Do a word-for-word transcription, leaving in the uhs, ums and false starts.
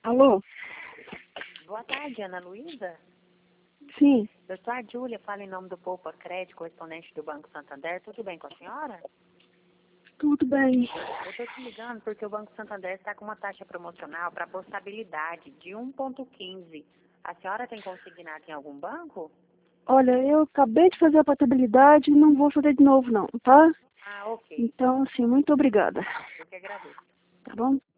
Alô? Boa tarde, Ana Luísa. Sim. Eu sou a Júlia, falo em nome do Poupa Crédito, correspondente do Banco Santander. Tudo bem com a senhora? Tudo bem. Eu estou te ligando porque o Banco Santander está com uma taxa promocional para portabilidade de um vírgula quinze. A senhora tem consignado em algum banco? Olha, eu acabei de fazer a portabilidade e não vou fazer de novo não, tá? Ah, ok. Então, assim, muito obrigada. Eu que agradeço. Tá bom?